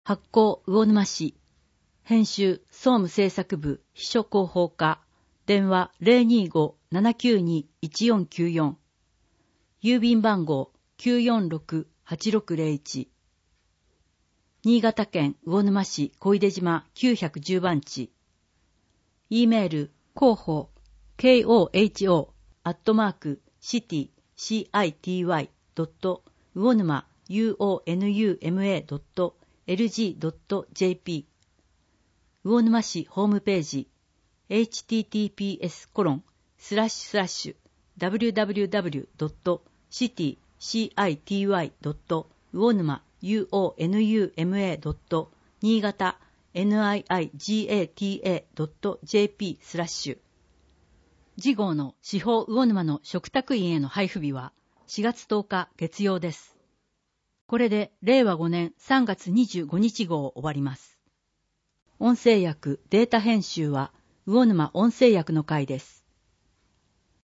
発行魚沼市。編集総務制作部秘書広報課。電話025-792-1494。郵便番号946-8601。新潟県魚沼市小出島910番地。E メール広報 koho@city.uonuma.lg.jp 魚沼市ホームページ https://www.city.uonuma.niigata.jp 次号の司法魚沼の食卓員への配布日は4月10日月曜です。これで令和5年3月25日号を終わります。音声訳データ編集は魚沼音声訳の会です。